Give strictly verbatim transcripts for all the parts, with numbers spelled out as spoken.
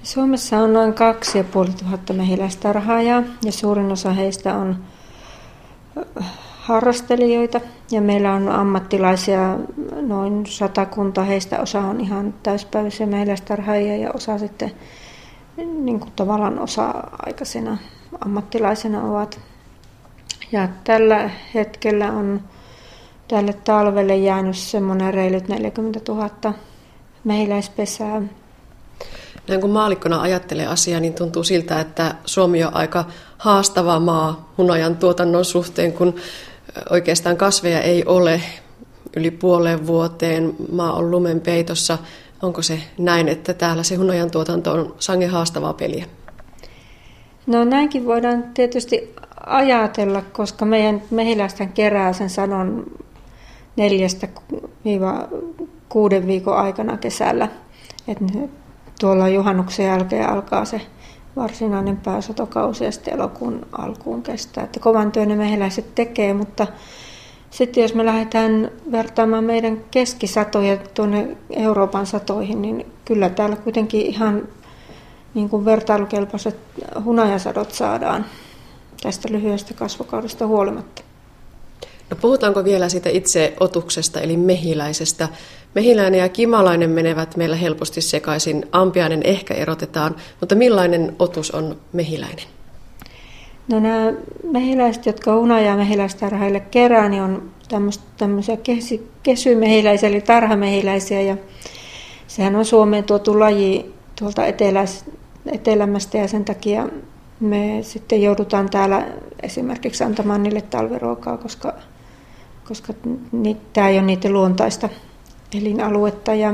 Suomessa on noin kaksi ja puoli tuhatta mehiläistarhaajaa ja suurin osa heistä on harrastelijoita ja meillä on ammattilaisia noin satakunta. Heistä osa on ihan täyspäiväisiä mehiläistarhaajia ja osa sitten niin kuin tavallaan osa-aikaisena ammattilaisena ovat. Ja tällä hetkellä on tälle talvelle jäänyt semmoinen reilut neljäkymmentätuhatta mehiläispesää. Näin kun maallikkona ajattelee asiaa, niin tuntuu siltä, että Suomi on aika haastava maa hunajan tuotannon suhteen, kun oikeastaan kasveja ei ole yli puoleen vuoteen. Maa on lumen peitossa. Onko se näin, että täällä se hunajan tuotanto on sangen haastavaa peliä? No näinkin voidaan tietysti ajatella, koska meidän mehiläisten kerää sen sadon neljästä kuuden viikon aikana kesällä. Et tuolla juhannuksen jälkeen alkaa se varsinainen pääsatokausi ja sitten elokuun alkuun kestää. Että kovan työn ne mehiläiset tekee, mutta sitten jos me lähdetään vertaamaan meidän keskisatoja tuonne Euroopan satoihin, niin kyllä täällä kuitenkin ihan niin kuin vertailukelpoiset hunajasadot saadaan tästä lyhyestä kasvukaudesta huolimatta. No puhutaanko vielä siitä itse otuksesta eli mehiläisestä? Mehiläinen ja kimalainen menevät meillä helposti sekaisin. Ampiainen ehkä erotetaan, mutta millainen otus on mehiläinen? No nämä mehiläiset, jotka hunajaa mehiläistarhaille kerää, niin on tämmöisiä kesymehiläisiä eli tarhamehiläisiä. Ja sehän on Suomeen tuotu laji tuolta eteläs, etelämästä ja sen takia me sitten joudutaan täällä esimerkiksi antamaan niille talviruokaa, koska, koska ni, tämä ei ole niiden luontaista elinaluetta. Ja,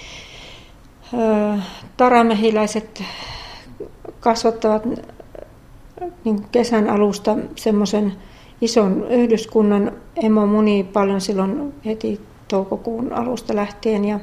ö, taramehiläiset kasvattavat niin kesän alusta semmoisen ison yhdyskunnan. Emo munii paljon silloin heti toukokuun alusta lähtien ja,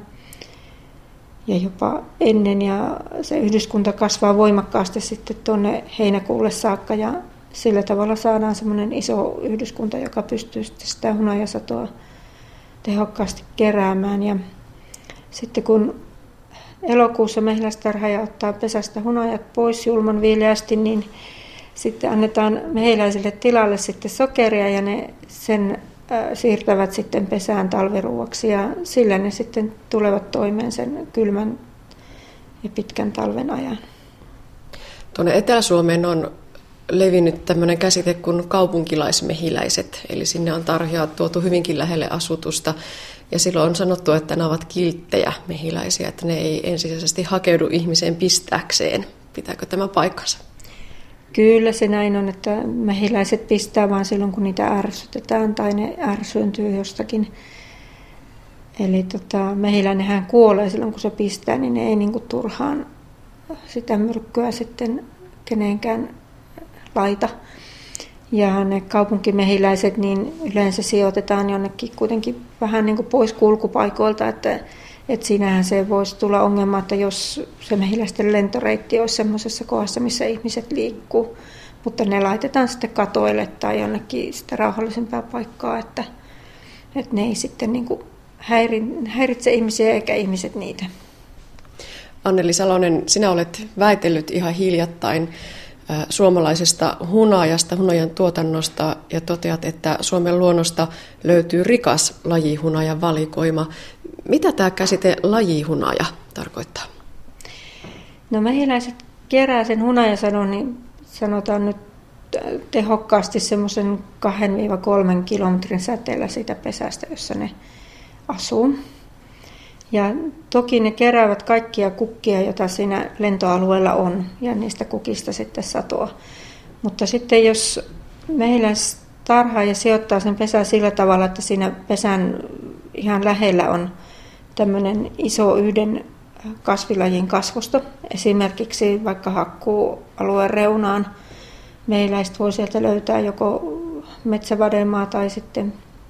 ja jopa ennen. Ja se yhdyskunta kasvaa voimakkaasti sitten tuonne heinäkuulle saakka ja sillä tavalla saadaan semmoinen iso yhdyskunta, joka pystyy sitten sitä hunajasatoa tehokkaasti keräämään. Ja sitten kun elokuussa mehiläistarhaaja ottaa pesästä hunajat pois julman viileästi, niin sitten annetaan mehiläisille tilalle sitten sokeria ja ne sen äh, siirtävät sitten pesään talviruuaksi ja sillä ne sitten tulevat toimeen sen kylmän ja pitkän talven ajan. Tuonne Etelä-Suomeen on levinnyt tämmöinen käsite kuin kaupunkilaismehiläiset, eli sinne on tarhoja tuotu hyvinkin lähelle asutusta ja silloin on sanottu, että ne ovat kilttejä mehiläisiä, että ne ei ensisijaisesti hakeudu ihmiseen pistääkseen. Pitääkö tämä paikkansa? Kyllä se näin on, että mehiläiset pistää vaan silloin, kun niitä ärsytetään tai ne ärsyyntyy jostakin. Eli tota, mehiläinenhän kuolee silloin, kun se pistää, niin ne ei niinku turhaan sitä myrkkyä sitten kenenkään laita. Ja ne kaupunkimehiläiset niin yleensä sijoitetaan jonnekin kuitenkin vähän niin kuin pois kulkupaikoilta, että että siinähän se voisi tulla ongelma, että jos se mehiläisten lentoreitti olisi semmoisessa kohdassa, missä ihmiset liikkuu, mutta ne laitetaan sitten katoille tai jonnekin sitä rauhallisempaa paikkaa, että, että ne ei sitten niin kuin häiritse ihmisiä eikä ihmiset niitä. Anneli Salonen, sinä olet väitellyt ihan hiljattain suomalaisesta hunajasta, hunajan tuotannosta ja toteat, että Suomen luonnosta löytyy rikas lajihunajan valikoima. Mitä tämä käsite lajihunaja tarkoittaa? No mehiläiset kerää sen hunajasadon, niin sanotaan nyt tehokkaasti semmoisen kahden kolmen kilometrin säteellä siitä pesästä, jossa ne asuu. Ja toki ne keräävät kaikkia kukkia, joita siinä lentoalueella on, ja niistä kukista sitten satoa. Mutta sitten jos mehiläistarhaaja sijoittaa sen pesän sillä tavalla, että siinä pesän ihan lähellä on tämmöinen iso yhden kasvilajin kasvusto, esimerkiksi vaikka hakkuualueen reunaan mehiläiset voi sieltä löytää joko metsävadelmaa tai sitten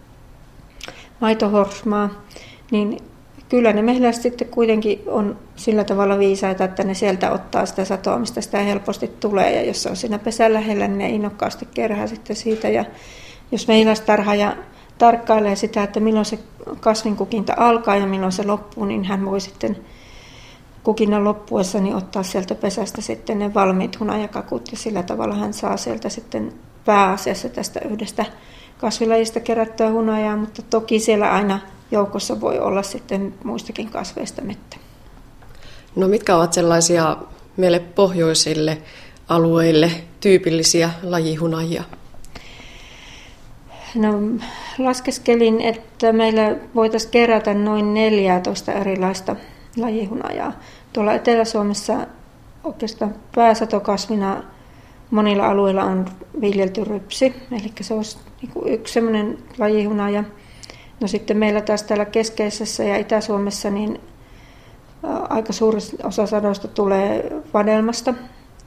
maitohorsmaa, niin kyllä ne mehiläiset sitten kuitenkin on sillä tavalla viisaita, että ne sieltä ottaa sitä satoa, mistä sitä helposti tulee. Ja jos se on siinä pesän lähellä, niin ne innokkaasti kerää sitten siitä. Ja jos mehiläistarhaaja tarkkailee sitä, että milloin se kasvinkukinta alkaa ja milloin se loppuu, niin hän voi sitten kukinnan loppuessa niin ottaa sieltä pesästä sitten ne valmiit hunajakakut ja sillä tavalla hän saa sieltä sitten pääasiassa tästä yhdestä kasvilajista kerättyä hunajaa, mutta toki siellä aina joukossa voi olla sitten muistakin kasveista mettä. No mitkä ovat sellaisia meille pohjoisille alueille tyypillisiä lajihunajia? No, laskeskelin, että meillä voitaisiin kerätä noin neljätoista erilaista lajihunajaa. Tuolla Etelä-Suomessa oikeastaan pääsatokasvina monilla alueilla on viljelty rypsi, eli se olisi yksi sellainen lajihunaja. No sitten meillä taas täällä keskeisessä ja Itä-Suomessa niin aika suuri osa sadoista tulee vadelmasta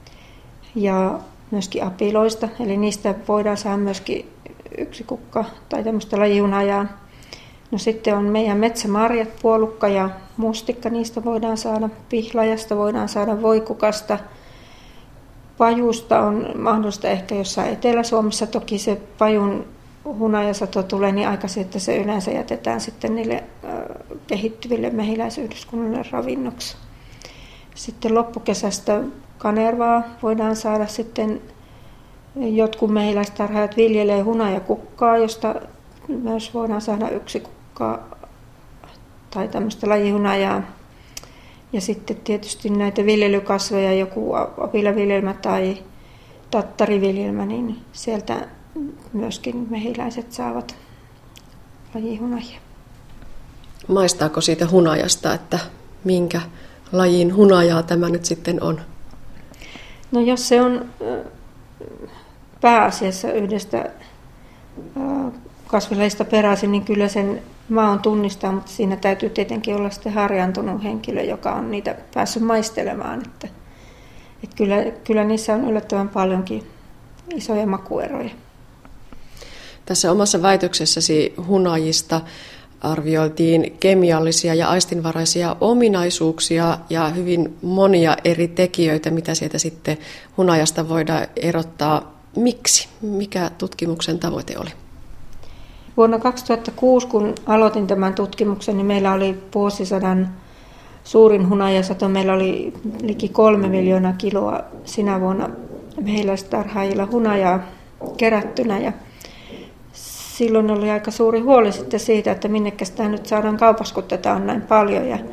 ja myöskin apiloista, eli niistä voidaan saada myöskin yksi kukka tai tämmöistä lajihunajaa. No sitten on meidän metsämarjat, puolukka ja mustikka, niistä voidaan saada, pihlajasta voidaan saada voikukasta. Pajusta on mahdollista ehkä jossain Etelä-Suomessa, toki se pajun hunajasato tulee niin aikaisin, että se yleensä jätetään sitten niille kehittyville mehiläisyhdyskunnille ravinnoksi. Sitten loppukesästä kanervaa voidaan saada sitten, jotkut mehiläistarhaajat viljelee hunajakukkaa, josta myös voidaan saada yksi kukka tai tämmöistä lajihunajaa. Ja sitten tietysti näitä viljelykasveja, joku apilaviljelmä tai tattariviljelmä, niin sieltä myöskin mehiläiset saavat lajihunajia. Maistaako siitä hunajasta, että minkä lajin hunajaa tämä nyt sitten on? No jos se on pääasiassa yhdestä kasvilajista peräisin, niin kyllä sen maun tunnistaa, mutta siinä täytyy tietenkin olla sitten harjaantunut henkilö, joka on niitä päässyt maistelemaan. Että, että kyllä, kyllä niissä on yllättävän paljonkin isoja makueroja. Tässä omassa väitöksessäsi hunajista arvioitiin kemiallisia ja aistinvaraisia ominaisuuksia ja hyvin monia eri tekijöitä, mitä sieltä sitten hunajasta voidaan erottaa. Miksi? Mikä tutkimuksen tavoite oli? Vuonna kaksituhattakuusi, kun aloitin tämän tutkimuksen, niin meillä oli vuosisadan suurin hunajasato. Meillä oli liki kolme miljoonaa kiloa sinä vuonna mehiläistarhaajilla hunajaa kerättynä. Ja silloin oli aika suuri huoli sitten siitä, että minnekäs tämä nyt saadaan kaupassa, kun tätä on näin paljon. Ja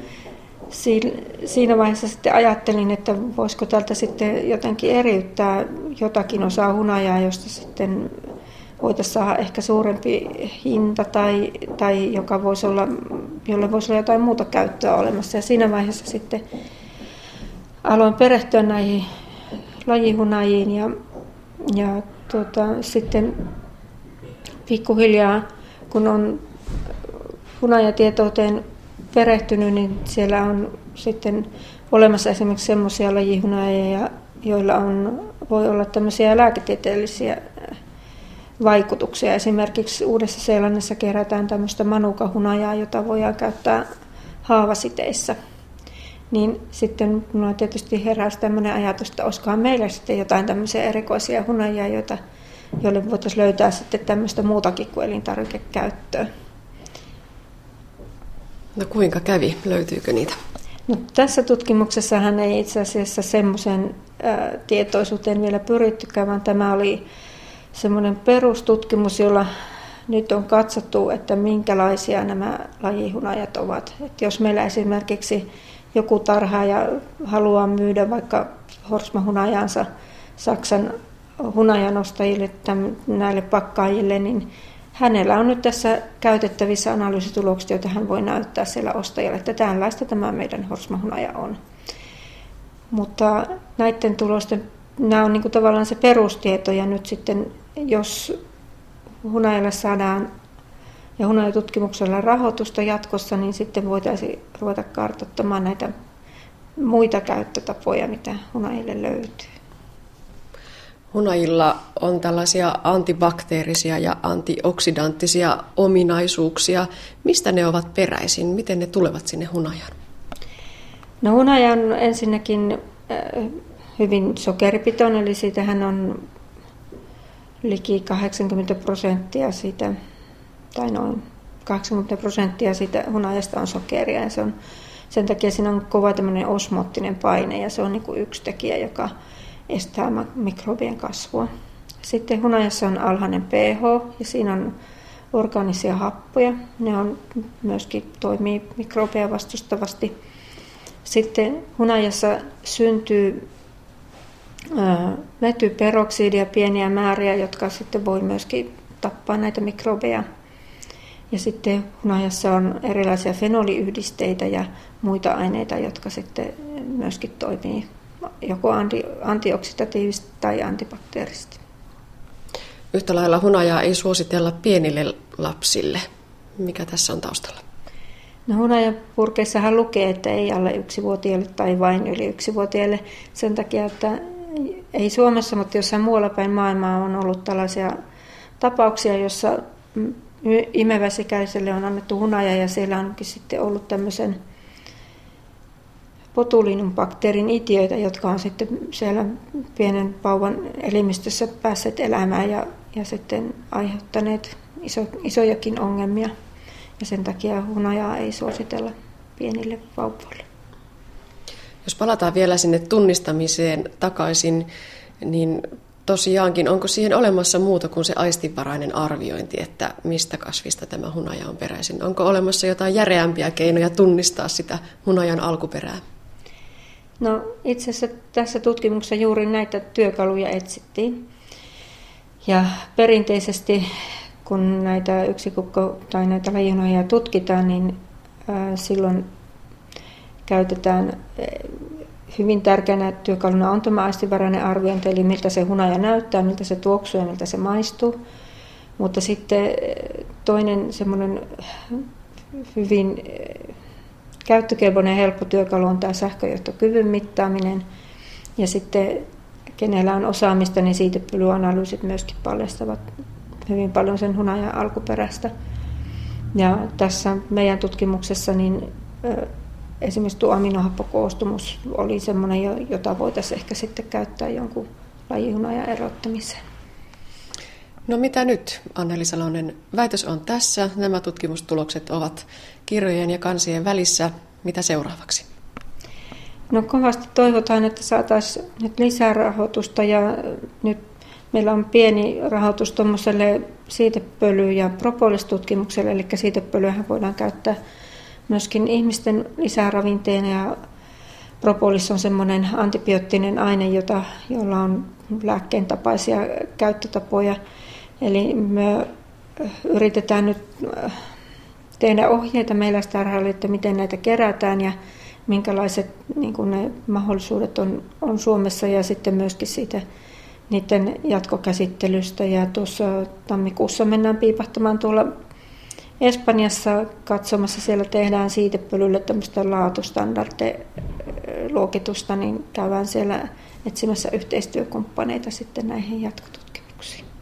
siinä vaiheessa sitten ajattelin, että voisiko tältä sitten jotenkin eriyttää jotakin osaa hunajaa, josta sitten voitaisiin saada ehkä suurempi hinta tai, tai joka voisi olla, jolle voisi olla jotain muuta käyttöä olemassa. Ja siinä vaiheessa sitten aloin perehtyä näihin lajihunajiin ja, ja tuota, sitten pikkuhiljaa, kun on hunajatietouteen perehtynyt, niin siellä on sitten olemassa esimerkiksi semmoisia lajihunajia, joilla on, voi olla tämmöisiä lääketieteellisiä vaikutuksia. Esimerkiksi Uudessa-Seelannissa kerätään tämmöistä manukahunajaa, jota voidaan käyttää haavasiteissä. Niin sitten minulla tietysti heräsi tämmöinen ajatus, että olisikohan meillä sitten jotain tämmöisiä erikoisia hunajia, joita, joille voitaisiin löytää sitten tämmöistä muutakin kuin elintarvikekäyttöä. No kuinka kävi? Löytyykö niitä? No, tässä tutkimuksessahan ei itse asiassa semmoisen ää, tietoisuuteen vielä pyrittykään, vaan tämä oli semmoinen perustutkimus, jolla nyt on katsottu, että minkälaisia nämä lajihunajat ovat. Että jos meillä esimerkiksi joku tarhaaja haluaa myydä vaikka horsmahunajansa Saksan hunajanostajille, näille pakkaajille, niin hänellä on nyt tässä käytettävissä analyysitulokset, joita hän voi näyttää siellä ostajalle, että tällaista tämä meidän horsmahunaja on. Mutta näiden tulosten, nämä on niin kuin tavallaan se perustieto, ja nyt sitten jos hunajalle saadaan ja hunajatutkimuksella rahoitusta jatkossa, niin sitten voitaisiin ruveta kartoittamaan näitä muita käyttötapoja, mitä hunajille löytyy. Hunajilla on tällaisia antibakteerisia ja antioksidanttisia ominaisuuksia. Mistä ne ovat peräisin? Miten ne tulevat sinne hunajaan? No, hunaja on ensinnäkin hyvin sokeripitoinen, eli siitähän on liki kahdeksankymmentä prosenttia siitä, tai noin kahdeksankymmentä prosenttia siitä hunajasta on sokeria, ja se on sen takia siinä on kova tämmöinen osmoottinen paine ja se on niin kuin yksi tekijä, joka estää mikrobien kasvua. Sitten hunajassa on alhainen pH ja siinä on orgaanisia happoja. Ne on myöskin toimii mikrobeja vastustavasti. Sitten hunajassa syntyy vetyperoksidia, pieniä määriä, jotka sitten voi myöskin tappaa näitä mikrobeja. Ja sitten hunajassa on erilaisia fenoliyhdisteitä ja muita aineita, jotka sitten myöskin toimii joko antioksidatiivisesti tai antibakteerisesti. Yhtä lailla hunajaa ei suositella pienille lapsille. Mikä tässä on taustalla? No hunajapurkeissahan lukee, että ei alle yksivuotiaille tai vain yli yksivuotiaille sen takia, että ei Suomessa, mutta jossain muualla päin maailmaa on ollut tällaisia tapauksia, jossa imeväsikäiselle on annettu hunaja ja siellä onkin sitten ollut tämmöisen botulinum bakteerin itiöitä, jotka on sitten siellä pienen vauvan elimistössä päässeet elämään ja, ja sitten aiheuttaneet iso, isojakin ongelmia. Ja sen takia hunajaa ei suositella pienille vauvoille. Jos palataan vielä sinne tunnistamiseen takaisin, niin tosiaankin onko siihen olemassa muuta kuin se aistinvarainen arviointi, että mistä kasvista tämä hunaja on peräisin? Onko olemassa jotain järeämpiä keinoja tunnistaa sitä hunajan alkuperää? No itse asiassa tässä tutkimuksessa juuri näitä työkaluja etsittiin. Ja perinteisesti kun näitä yksikukko- tai näitä lajihunajia tutkitaan, niin ää, silloin käytetään hyvin tärkeänä työkaluna on tämä aistinvarainen arviointi, eli miltä se hunaja näyttää, miltä se tuoksuu ja miltä se maistuu. Mutta sitten toinen semmoinen hyvin käyttökelpoinen ja helppo työkalu on tämä sähköjohtokyvyn mittaaminen. Ja sitten kenellä on osaamista, niin siitepölyanalyysit myöskin paljastavat hyvin paljon sen hunajan alkuperästä. Ja tässä meidän tutkimuksessa niin esimerkiksi tuo aminohappokoostumus oli sellainen, jota voitaisiin ehkä sitten käyttää jonkun lajihunajan erottamiseen. No mitä nyt, Anneli Salonen? Väitös on tässä. Nämä tutkimustulokset ovat kirjojen ja kansien välissä. Mitä seuraavaksi? No kovasti toivotaan, että saataisiin nyt lisää rahoitusta ja nyt meillä on pieni rahoitus tuommoiselle siitepöly- ja propolis-tutkimukselle, eli siitepölyähän voidaan käyttää myöskin ihmisten lisäravinteena ja propolis on semmoinen antibioottinen aine, jota, jolla on lääkkeen tapaisia käyttötapoja. Eli me yritetään nyt tehdä ohjeita meiläistarhaille, että miten näitä kerätään ja minkälaiset niin kuin ne mahdollisuudet on, on Suomessa ja sitten myöskin siitä niiden jatkokäsittelystä. Ja tuossa tammikuussa mennään piipahtamaan tuolla Espanjassa katsomassa, siellä tehdään siitepölylle tämmöistä laatustandardiluokitusta, niin käydään siellä etsimässä yhteistyökumppaneita sitten näihin jatkotutkimuksiin.